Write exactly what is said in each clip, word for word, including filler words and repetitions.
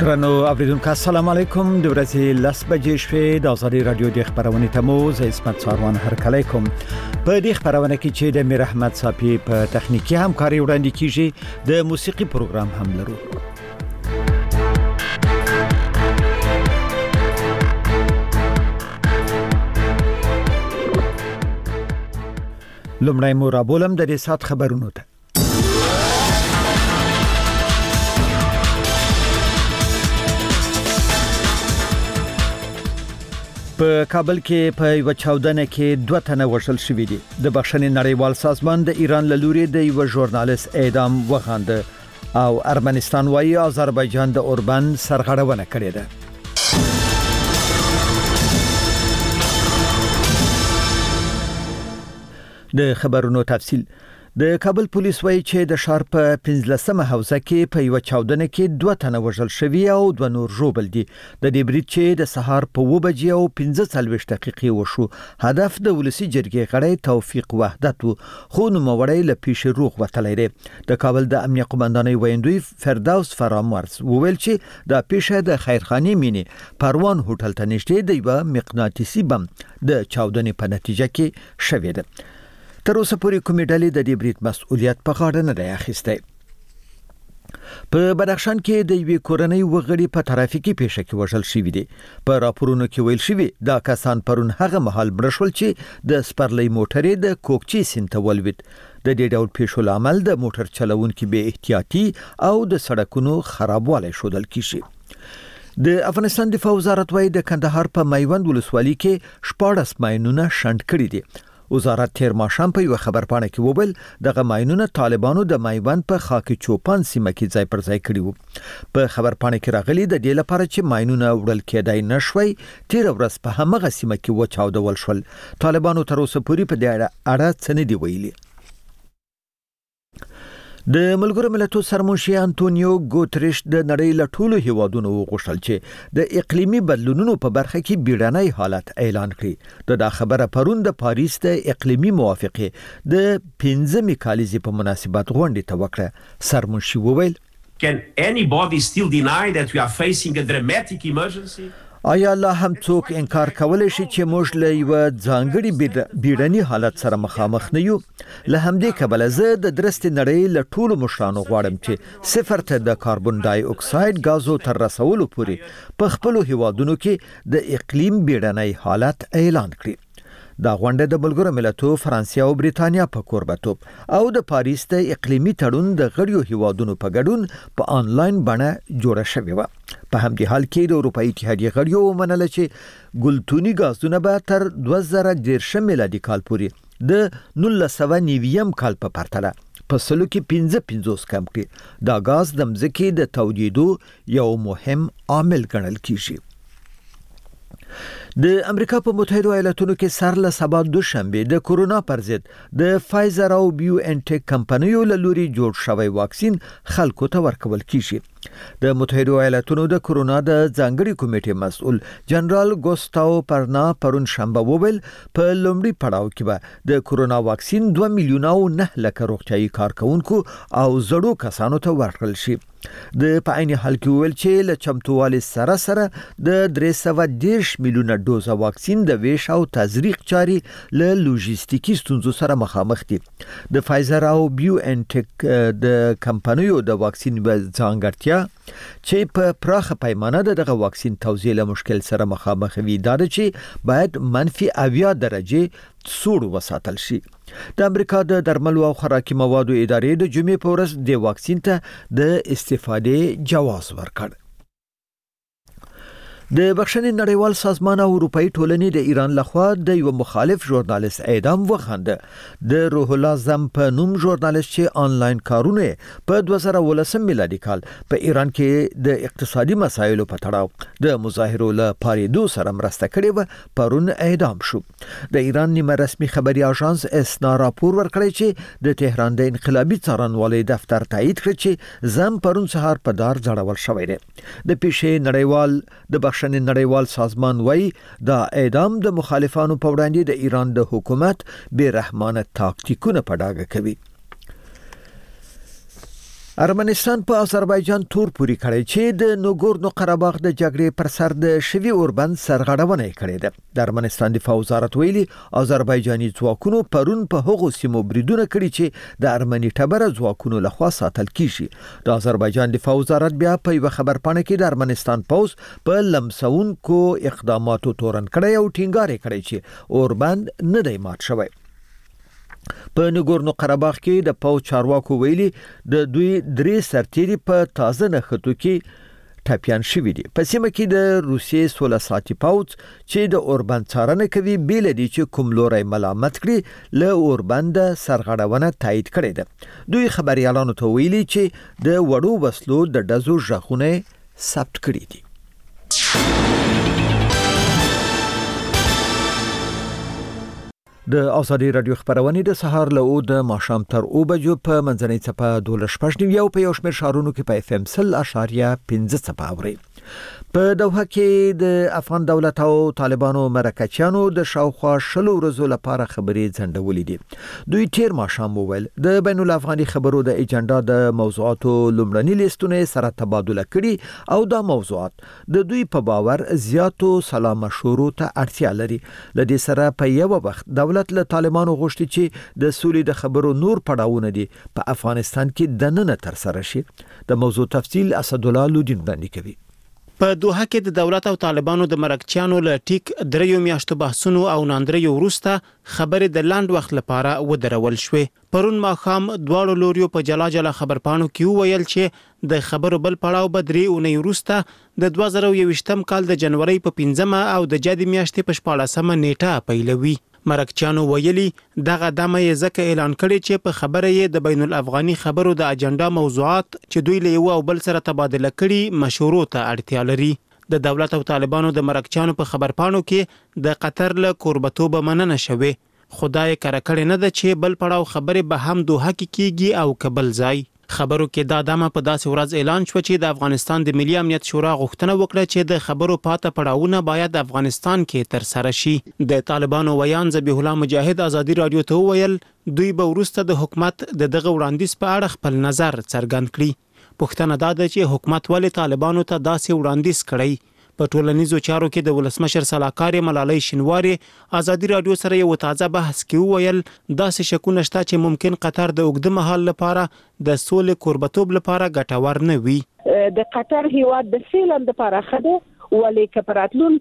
درنو اوریدونکو السلام علیکم د ورځې لس بجې شوې د ازادي رادیو د خبرونې تموز عصمت ساروان هرکلی کوم په دې خبرونه کې چې د میر احمد صافي په تخنیکی همکاري وړاندې کیږي د موسیقي پروګرام هم لرو. لومړی مو رابولم د دې سات خبرونو ته. په کابل کې په یو چاودنه کې دوه تنه وژل شوي دي. د بخښنې نړیوال سازمان د ایران له لوري د یو ژورنالیست اعدام وغانده او ارمنستان وايي آذربایجان د اوربان سرغړونه کړې ده. د خبرونو تفصیل. د کابل پولیس وایي چې د ښار په پنځلسمه حوزه کې په یو چاودنه کې دوه تنه وژل شوي او دوه نور ژوبل دي. د دې برید چې د سهار په اووه بجې او پنځه څلوېښت دقیقې وشو، هدف د ولسي جرګې غړی توفیق وحدت و، خو نوموړی له پیښې روغ وتلی دی. د کابل د امنیه قومندانۍ ویندوی فردوس فرامرز وویل چې دا پیښه د خیرخانې مینې پروان هوټل ته نږدې د یو مقناطیسي بم د چاودنې په نتیجه کې شوې ده. تر اوسه پورې کومې ډلې د دې برید مسؤلیت په غاړه نه دی اخیستی. په بدخشان کې د یوې کورنۍ وګړي په ترافیکي پیښه کې وژل شوي دي. په راپورونو کې ویل شوي دا کسان پرون هغه مهال مړه شول چې د سپرلۍ موټرې د کوکچې سیند ته ولوېد. د دې ډول پیښو لامل د موټر چلوونکي بې احتیاطي او د سړکونو خرابوالی ښودل کیږي. د افغانستان دفاع وزارت وايي د کندهار په میوند ولسوالۍ کې شپاړس ماینونه شنډ کړي دي. وزارت تیر ماښام په یو خبرپاڼه کې وویل دغه ماینونه طالبانو د میوند په خاکی چوپان سیمه کې ځای پر ځای کړي وو. په خبرپاڼه کې راغلي د دې لپاره چې ماینونه وړل کېدای نشوي تیر ورځ په همغه سیمه کې وچاودول شول. طالبانو تر اوسه پورې په دې اړه څه نه دی ویلي. د ملګرو ملتونو سرمنشي انټونیو ګوتریش د نړۍ له ټولو هیوادونو وغوښتل چې د اقلیمي بدلونونو په برخه کې بیړنی حالت اعلان کړي. د دا خبره پرون د پاریس د اقلیمي موافقې د پنځمې کالیزې په مناسبت غونډې ته وکړه. سرمنشي وویل Can anybody still deny that we are facing a dramatic emergency? آیا الله هم څوک انکار کولای شي چې موږ له یو ځانګړي بیړني حالت سره مخامخ نه یو؟ له همدې کبله زه د درستې نړۍ له ټولو مشرانو غواړم چې صفر ته د کاربن ډای اکساید غازو تر رسولو پورې په خپلو هیوادونو کې د اقلیم بیړني حالت اعلان کړي. دا غونډه د ملګرو ملتونو فرانسې او بریتانیا په کوربتوب او د پاریس د اقلیمي تړون د غړیو هیوادونو په ګډون په انلاین بڼه جوړه شوې و. په همدې حال کې د اروپאי اتحادیې غړیو ومنله چې ګلتوني غازونه به تر دوه زره دېرشم میلادي کال پورې د نولس سوه نوي کال په پرتله په سلو کې پنځه پنځوس کم کړي. دا غاز د مځکې د تودېدو یو مهم عامل ګڼل کیږي. د امریکا په متحده ایالاتونو کې سر له سبا دوشنبه د کورونا پر ضد د فایزر او بیو ان ټیک کمپنیو له لوري جوړ شوی واکسین خلکو ته ورکول کیږي. د متحده ایالاتونو د کورونا د ځانګړي کمیټې مسؤل جنرال ګوستاو پرنا پرون شنبه وویل په لومړي پړاو کې به د کورونا واکسین دوه میلیونه او نه لکه روغتیايي کارکونکو او زړو کسانو ته ورکړل شي. د په عین حال کې ویل چې له چمتووالي سره سره د درې سوه دېرش میلیونه ډوزه واکسین د ویش او تزریق چارې له لوجستیکي ستونزو سره مخامخ دي. د فایزر او بیو ان ټیک د کمپنیو د واکسین ځانګړتیا چې په پراخه پیمانه دغه واکسین توزیع له مشکل سره مخامخ وي دا چې باید منفي اویا درجه سوړ وساتل شي. د امریکا د درملو او خوراکي موادو ادارې د جمعې په ورځ د واکسین ته د استفادې جواز ورکړ. د بخښنې نړیوال سازمان او اروپאי ټولنې د ایران لخوا د یو مخالف ژورنالیست اعدام وغانده. د روح الله زم په نوم ژورنالیست چې آنلاین کارونه په دوه زره ولسم میلادي کال په ایران کې د اقتصادي مسایلو په تړاو د مظاهرو له پاریدو سره مرسته کړې و پرون اعدام شو. د ایران نیمه رسمي خبري اژانس اسنا راپور ورکړی چې د تهران د انقلابي څارنوالۍ دفتر تایید کړ چې زم پرون سهار په دار ځړول شوی دی. د پیښې نړیوال د بخښنې نړیوال سازمان وایي دا اعدام د مخالفانو په وړاندې د ایران د حکومت بې رحمانه تاکتیکونه په ډاګه کوي. ارمنستان په آذربایجان تور پوری کړی چې د نوګورنو قرهباغ د جګړې پر سر د شوی اوربند سرغړونه کړې ده. د ارمنستان دفاع وزارت ویلي آذربایجاني ځواکونو پرون په هغو سیمو بریدونه کړي چې د ارمني ټبره ځواکونو لخوا ساتل کیږي. د آذربایجان دفاع وزارت بیا په یو خبرپاڼه کې د ارمنستان پوز په لمسونکو اقداماتو تورن کړی او ټینګار کړی چې اوربند نه دی مات شوی. په نګورنو قرهباغ کې د پاو چارواکو ویلي د دوی درې سرتیري په تازه نښتو کې ټاپیان شوي دي. په سیمه کې د روسیې سوله ساتي پاوڅ چې د اوربند څارنه کوي بیل دي چې کوم لوري ملامت کړي له اوربند سرغړونه تایید کړي ده. دوی خبريالانو ته ویلي چې د وړو وسلو د ډزو ژغونه ثبت کړي دي. د ازادي رادیو خبرونه د سهار له او د ماښام تر او بجو په منځنۍ څپه دولس شپږ نیو په یو شمېر شهرونو کې په اف ام سل اشاریه پنځه څپه اوري. په دوحه کې د افغان دولت او طالبانو مرکچیانو د شاوخوا شلو ورځو لپاره خبرې ځنډولې دي. دوی تیر ماښام وویل د بین الافغاني خبرو د ایجنډا د موضوعاتو لومړني لیستونه سره تبادله کړي او دا موضوعات د دوی په باور زیاتو سلا مشورو ته اړتیا لري. لدې سره په یو وخت دولت له طالبانو غوښتي چې د سولې د خبرو نور پړاوونه دي په افغانستان کې دننه تر سره شي. د موضوع تفصیل اسد الله لودین باندې کوي. په دوحه کې د دولت او طالبانو د مرکچیانو له ټیک دریو میاشتو بحثونو او ناندریو وروسته خبرې د لاند وخت لپاره ودرول شوې. پرون ماښام دواړو لوریو په جلا جلا خبرپاڼو کې وویل چې د خبرو بل پړاو به درې اونۍ وروسته د دوه زره یوویشتم کال د جنوري په پنځمه او د جدي میاشتې په شپاړسمه نیټه پیلوي. مرکچیانو ویلي دغه دمه یې ځکه اعلان کړی چې په خبره یې د بین الافغاني خبرو د اجنډا موضوعات چې دوی له یو او بل سره تبادله کړي مشورو ته اړتیا لري. د دولت او طالبانو د مرکچیانو په خبرپاڼو کې د قطر له کوربتوب مننه شوه. خدای کړه کړي نه د چې بل پړاو خبره به هم دوحه کې کیږي او کبل ځای. خبرو کې دا دمه په داسې ورځ اعلان شو چې د افغانستان د ملي امنیت شورا غوښتنه وکړه چې د خبرو پاته پړاوونه باید افغانستان کې تر سره شي. د طالبانو ویان ذبیح الله مجاهد ازادي رادیو ته ویل دوی به وروسته د حکومت د دغه وړاندیز په اړه خپل نظر څرګند کړي. پوښتنه دا ده چې حکومت ولې طالبانو ته داسې وړاندیز کړی. په ټولنیزو چارو کې د ولسمشر سلاکار ملالۍ شینواری ازادي رادیو سره یو تازه بحث کې ویل داسې شکونه شته چې ممکن قطر د اوږده مهال لپاره د سولې کوربتوب لپاره ګټور نه وي. د قطر هیواد د سیلند لپاره خده ولې کپراتلون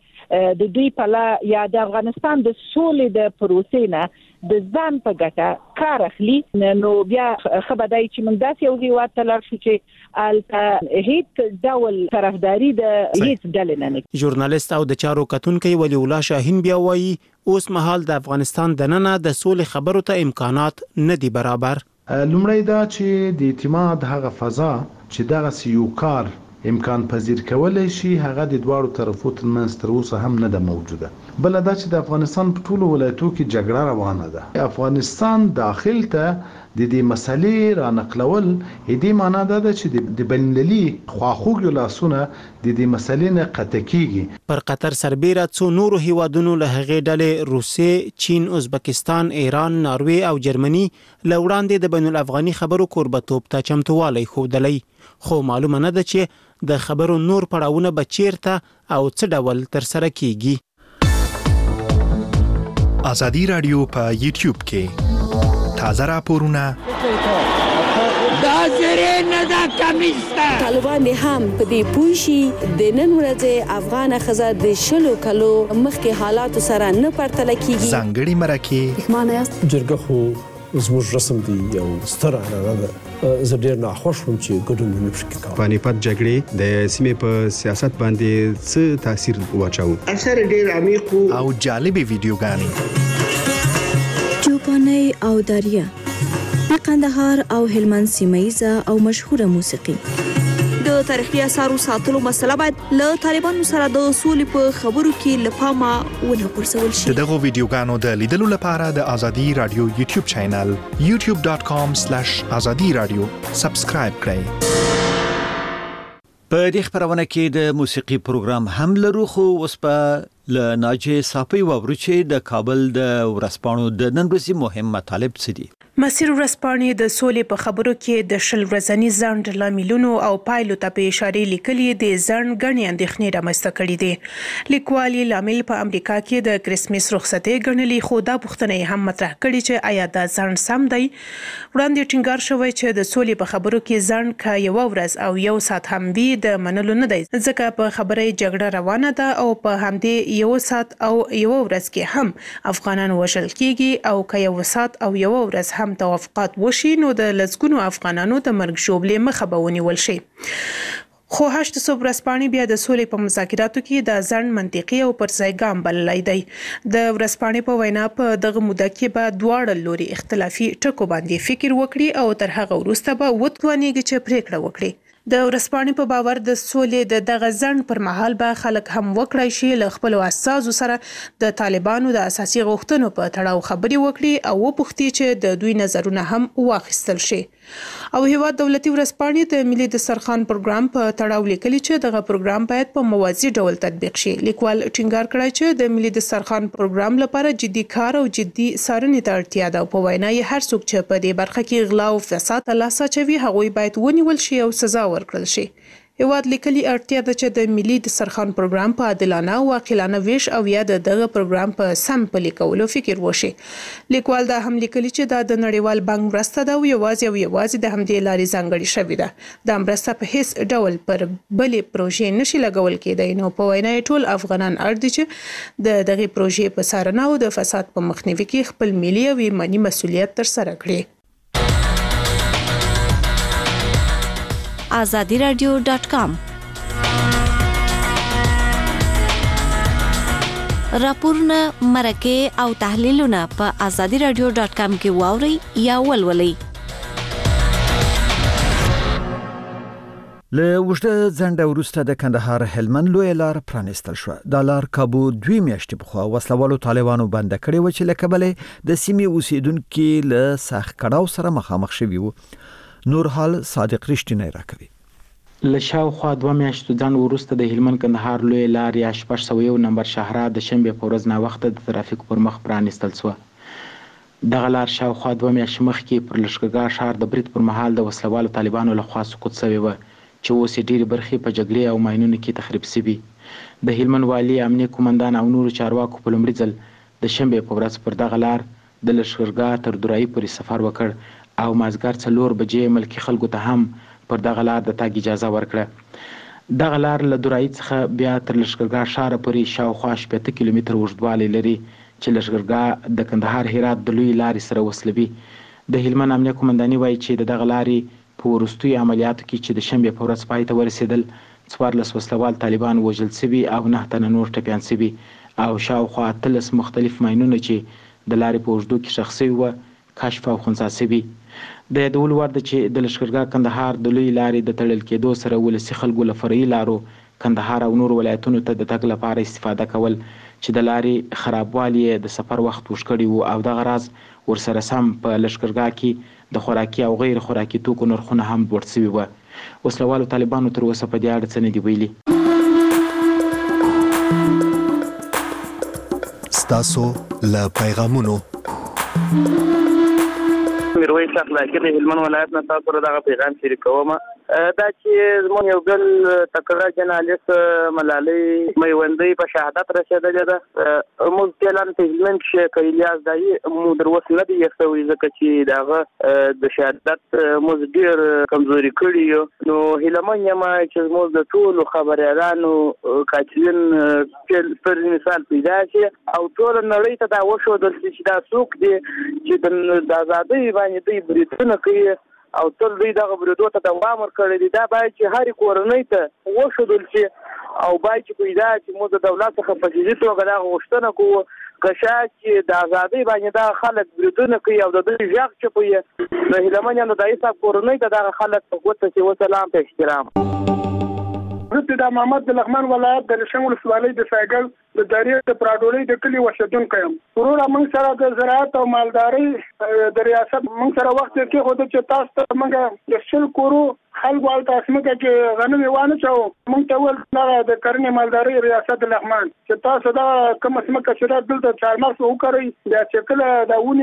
کې د دوی په لا یا د افغانستان د سولې د پروسې نه د ځان په ګټه کار اخلي. نو بیا خبردای چې موږ داسې یو هیواد ته لاړ شو چې الته هیڅ ډول طرفداري د هیڅ ډلې نه نه. ژورنالیست او د چارو کتونکو ولی الله شاهین بیا وایي اوس مهال د افغانستان دننه د سولې خبرو ته امکانات نه دي برابر. لومړی دا چې د اعتماد هغه فضا چې دغه یو کار امکان پذیر کولای شي هغه د دواړو طرفو ترمنځ تر اوسه هم نه ده موجوده. بل دا چې د افغانستان په ټولو ولایتو کې جګړه روانه ده. افغانستان داخل ته د دې مسلې را نقلول دې معنا ده چې د بین‌المللي خواخوږو لاسونه د دې مسلې نه قطع کیږي. پر قطر سربیره څو نورو هیوادونو له هغې ډلې روسیې، چین، ازبکستان، ایران، ناروې او جرمني له وړاندې د بین الافغاني خبرو کوربتوب ته چمتووالی ښودلی. خو معلومه نه ده چې د خبرو نور پړاوونه به چیرته او څه ډول تر سره کیږي. ازادي رادیو په یوټیوب کې تازه راپورونه دا زری نه دا کمیسته طالبان هم په دې پوښي د نن ورځې افغان خزر د شلو کلو مخکې حالات سره نه پرتل کیږي. ځانګړي مرکه معنی است جرګه خو زموږ رسم دی یو ستر عنعنه ده. زه ډېر ناخوښ وم چې ګډون مې نشو کولی. پانیپت جګړې د سیمې په سیاست باندې څه تاثیر واچاوه؟ اثر ډېر عمیق او جالبې ویډیوګانې چوپانۍ او دریا د قندهار او هلمند سیمه او مشهوره موسیقي. د تاریخي اثارو ساتلو مسله باید له طالبانو سره د سولې په خبرو کې له پامه ونه غورځول شي. دغه ویډیوګانو د لیدلو لپاره د ازادي رادیو یوټیوب چینل یوټیوب ډاټ کام سلیش ازادي رادیو سبسکرایب کړئ. په دې خبرونه کې د موسیقي پروګرام هم لرو خو اوس په ل ناجي صافي وورچې د کابل د ورسپانو د نن ورځې مهم مطالب څه دي؟ مسیر ورسپانې د سولې په خبرو کې د شل ورځني ځنډ لاملونو او پایلو ته په اشاره لیکلي د ځنډ غني اندېښنې رامنځته کړې دي. لیکوال لامل په امریکا کې د کریسمس رخصتۍ ګڼلې، خو دا پوښتنه هم مطرح کړې چې آیا دا ځنډ سم دی؟ وړاندې ټینګار شوی چې د سولې په خبرو کې ځنډ کا یو ورځ او یو ساعت هم وي د منلو نه دی، ځکه په خبره جګړه روانه ده او په همدې یو ساعت او یو ورځ کې هم افغانان وژل کیږي او که یو ساعت او یو ورځ هم توافقات وشي نو د لسګونو افغانانو د مرګ ژوبلې مخه به ونیول شي. خو هشت صبح ورځپاڼې بیا د سولې په مذاکراتو کې د ځنډ منطقي او پر ځای ګام بللی دی. د ورځپاڼې په وینا په دغه موده کې به دواړه لوري اختلافي ټکو باندې فکر وکړي او تر هغه وروسته به وتوانیږي چې پریکړه وکړي. د ورځپاڼې په باور د سولې د دغه ځنډ پر مهال به خلک هم وکړای شي له خپل اساسو سره د طالبانو د اساسي غوښتنو په تړاو خبرې وکړي او وپوښتي چې د دوی نظرونه هم واخیستل شي. او هیواد دولتي ورځپاڼې د ملي دسترخوان پروګرام په تړاو لیکلي چې دغه پروګرام باید په موازي ډول تطبیق شي. لیکوال ټینګار کړی چې د ملي دسترخوان پروګرام لپاره جدي کار او جدي څارنې ته اړتیا ده. په وینا یې هر څوک چې په دې برخه کې غلا او فساد ته لاس اچوي هغوی باید ونیول شي او سزا ورکړل شي. هیواد لیکلي اړتیا ده چې د ملي دسترخوان پروګرام په عادلانه او عاقلانه ویش او یا د دغه پروګرام په سم پلي کولو فکر وشي. لیکوال دا هم لیکلي چې دا د نړیوال بانک مرسته ده او یوازې او یوازې د همدې لارې ځانګړې شوې ده. دا مرسته په هیڅ ډول پر بلې پروژې نشي لګول کېدای. نو په وینا ټول افغانان اړ دي چې د دغه پروژې په څارنه او د فساد په مخنیوي کې خپل ملي او ایماني مسؤلیت ترسره کړي. آزادی رادیو ډاټ کام راپورونه، مرکې او تحلیلونه په آزادی رادیو ډاټ کام کې واورئ یا ولولئ. له اوږده ځنډه وروسته د کندهار هلمند لویه لار پرانیستل شوه. دا لار کابو دوی میاشتې پخوا وسلوالو طالبانو بنده کړې وه چې له کبله د سیمې اوسیدونکي له سخت کړاو سره مخامخ شوي وو. نور حال صادق رښتینی راکوي. له شاوخوا دوه میاشتو ځنډ وروسته د هلمند کندهار لویه لار یا شپږ سوه یو نمبر شاهراه د شنبې په ورځ ناوخته د ترافیک پر مخ پرانیستل شوه. دغه لار شاوخوا دوه میاشتې مخکې پر لښکرګاه ښار د برید پر مهال د وسلوالو طالبانو لخوا سقوط شوې وه چې اوس یې ډېرې برخې په جګړې او ماینونو کې تخریب شوي. د هلمند والي، امنیه قومندان او نورو چارواکو په لومړي ځل د شنبې په ورځ پر دغه لار د لښکرګاه تر درایي پورې سفر وکړ او مازدیګر څلور بجې ملکي خلکو ته هم پر دغه لار د تګ اجازه ورکړه. دغه لار له درایي څخه بیا تر لښکرګاه ښاره پورې شاوخوا شپېته کیلومتره اوږدوالی لري چې لښکرګاه د کندهار هرات د لویې لارې سره وصلوي. د هلمند امنیه قومنداني وایي چې د دغه لارې په وروستیو عملیاتو کې چې د شنبې په ورځ پای ته ورسېدل، څوارلس وسلوال طالبان وژل شوي او نه تنه نور ټپیان شوي او شاوخوا اتلس مختلف ماینونه چې د لارې په اوږدو کې ښخ شوي وه کشف او خنثی شوي. د یادولو وړ ده چې د لښکرګاه کندهار د لویې لارې د تړل کېدو سره ولسي خلکو له فرعي لارو کندهار او نورو ولایتونو ته د تګ لپاره استفاده کول چې د لارې خرابوالی د سفر وخت اوږد کړی و او دغه راز ورسره سم په لښکرګاه کې د خوراکي او غیر خوراکي توکو نرخونه هم لوړ شوي وه. وسلوالو طالبانو تر اوسه په دې اړه څه نه دي ویلي. ستاسو له پیغامونو میرویس اخلاقي د هلمند ولایت نه تاسو سره دغه پیغام شریکوم. دا چې زموږ یو بل تکړه جرنالست ملالۍ میوندۍ په شهادت رسېدلې ده. موږ فعلاً په هلمند کې که الیاس دایي مو در اوسه نه دی یخ شوی ځکه چې د هغه د شهادت موږ ډېر کمزوري کړي یو. نو هیلهمن یم چې زموږ د ټولو خبریالانو قاتلین پر مثال پیدا شي او ټول نړۍ ته دا وښودل شي چې دا څوک دی چې د ازادۍ باندې دوی بریدونه کوي او تل دوی دغه بریدو ته دوام ورکړی دی. دا باید چې هرې کورنۍ ته وښودل شي او باید چې پیدا چې موږ د دولت څخه په جدي توګه دغه غوښتنه کوو که شاید چې د ازادۍ باندې دغه خلک بریدونه کوي او د دوی غږ چپوي. د هیلهمن یم د دایي صاحب کورنۍ ته دغه خلک په ګوته چې وسلام په احترام. زه د محمد د لغمان ولایت د رشنګ ولسوالۍ د سایګل د دریې د پراډولۍ د کلي اوسېدونکی یم. وروره موږ سره د زراعت او مالدارۍ د ریاست موږ سره وخت کې خو د چې تاسو ته موږ د شل کورو خلکو او تاسمکه کې غنم وانه چاو مونږ ته ول د کرنې مالداري ریاست لغمان چې تاسو دا کوم سمکه چې دلته چارمارس وکړي دا چې کله دا ونی